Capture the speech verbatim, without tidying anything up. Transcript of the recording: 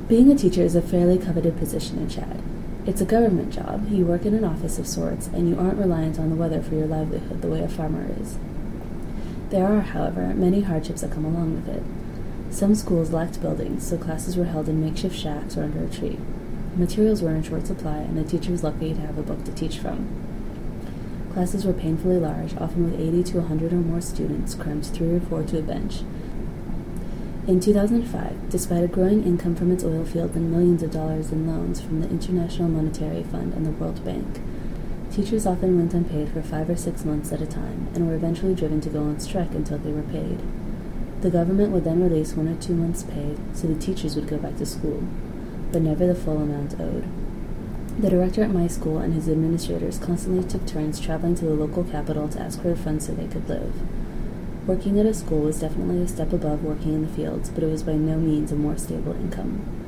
Being a teacher is a fairly coveted position in Chad. It's a government job, you work in an office of sorts, and you aren't reliant on the weather for your livelihood the way a farmer is. There are, however, many hardships that come along with it. Some schools lacked buildings, so classes were held in makeshift shacks or under a tree. Materials were in short supply, and the teacher was lucky to have a book to teach from. Classes were painfully large, often with eighty to one hundred or more students crammed three or four to a bench. In two thousand five, despite a growing income from its oil field and millions of dollars in loans from the International Monetary Fund and the World Bank, teachers often went unpaid for five or six months at a time and were eventually driven to go on strike until they were paid. The government would then release one or two months' pay so the teachers would go back to school, but never the full amount owed. The director at my school and his administrators constantly took turns traveling to the local capital to ask for funds so they could live. Working at a school was definitely a step above working in the fields, but it was by no means a more stable income.